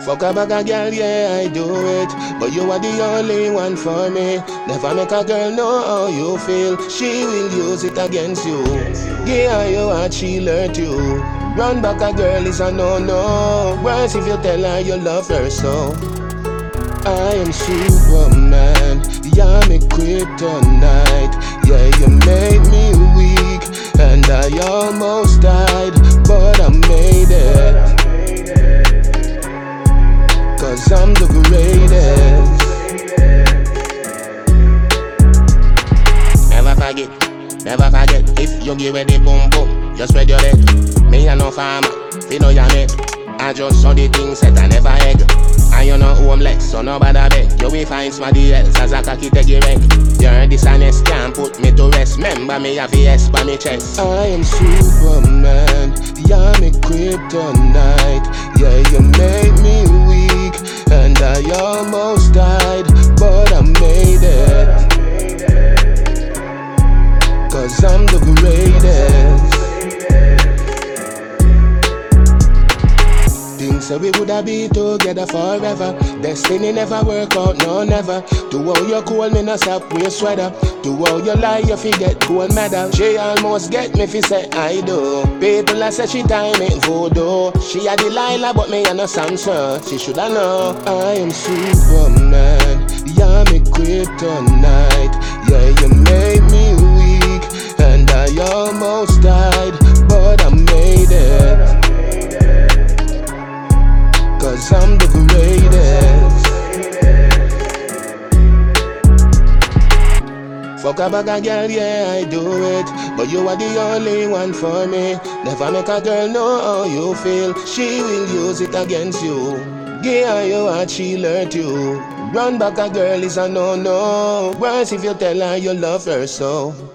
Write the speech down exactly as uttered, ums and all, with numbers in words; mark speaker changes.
Speaker 1: Fuck a bag of girl, yeah, I do it. But you are the only one for me. Never make a girl know how you feel. She will use it against you. Give her your heart, she'll hurt you. Run back a girl is a no-no. Worse if you tell her you love her so. I am Superman, you're me kryptonite. Yeah, you made me weak, and I almost died, but I made it. Cause I'm the greatest. Never forget, never forget. If you give it the boom boom, just spread your leg. Me a no farmer, we know your mate. I just saw the thing set, I never egg. And you know homeless, so nobody beg. You will find somebody else as a cocky take your wreck. You're dishonest, can't put me to rest. Remember me have a S by me chest. I am Superman, you're me kryptonite. Yeah, you made me weak, and I almost died, but I made it. Cause I'm the greatest. Things so we woulda be together forever. Destiny never work out, no never. To all you cool, me no stop wear sweater. To all you lie, you forget gold medal. She almost get me fi say I do. People a say she time ain't voodoo. She a Delilah but me a no Samson. She shoulda know I am Superman, you're me kryptonite. Yeah, you made me weak, and I almost died, but I made it. Cause I'm the greatest. Fuck a bag of girl, yeah, I do it. But you are the only one for me. Never make a girl know how you feel. She will use it against you. Give her your heart, she'll hurt you. Run back a girl is a no-no. Worse if you tell her you love her so.